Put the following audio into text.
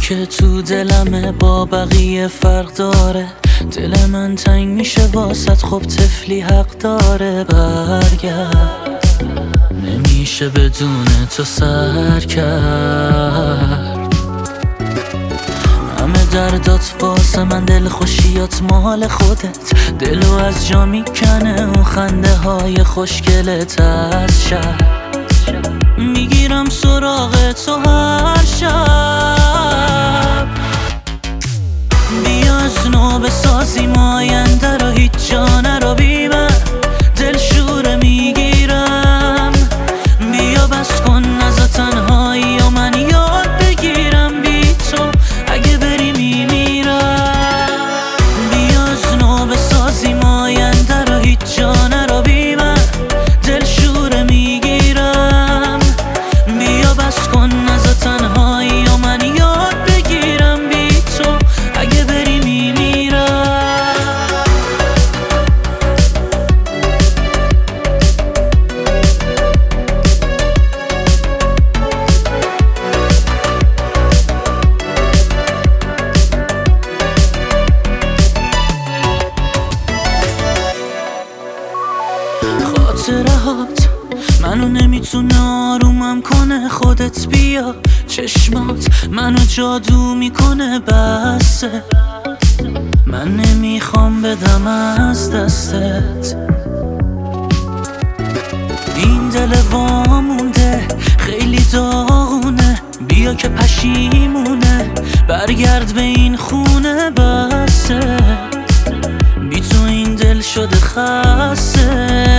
که تو دلمه با بقیه فرق داره. دل من تنگ میشه واسط، خب طفلی حق داره. برگرد، نمیشه بدون تو سر کرد. همه دردات واسه من، دل خوشیات مال خودت. دلو از جا میکنه اون خنده های خوشگلت از شب. میگیرم سراغ تو هر شب. بیا از نو بسازیم آینده رو، هیچ جا نرو بی من. دل شوره میگیرم، بیا بس کن از تنهایی و من یاد بگیرم بی تو اگه بری میمیرم. بیا از نو بسازیم آینده رو، هیچ جا نرو بی من. دل شوره میگیرم، بیا بس کن از تنهایی و من یاد بگیرم بی تو اگه بری میمیرم. خاطرهات منو نمیتونه آرومم کنه. خودت بیا، چشمات منو جادو میکنه. بسه، من نمیخوام بدم از دستت. این دل وامونده خیلی داغونه، بیا که پشیمونه. برگرد به این خونه. بسه، بی تو این دل شده خسته.